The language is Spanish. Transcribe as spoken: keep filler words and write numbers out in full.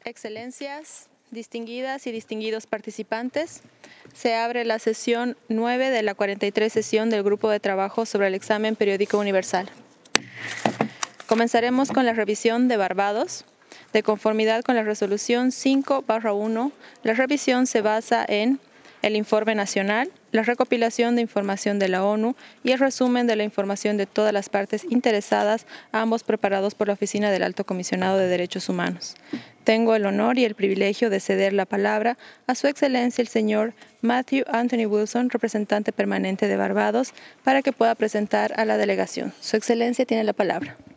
Excelencias, distinguidas y distinguidos participantes, se abre la sesión nueve de la cuarenta y tres sesión del Grupo de Trabajo sobre el Examen Periódico Universal. Comenzaremos con la revisión de Barbados. De conformidad con la resolución cinco barra uno, la revisión se basa en el informe nacional, la recopilación de información de la ONU y el resumen de la información de todas las partes interesadas, ambos preparados por la Oficina del Alto Comisionado de Derechos Humanos. Tengo el honor y el privilegio de ceder la palabra a Su Excelencia el señor Matthew Anthony Wilson, representante permanente de Barbados, para que pueda presentar a la delegación. Su Excelencia tiene la palabra.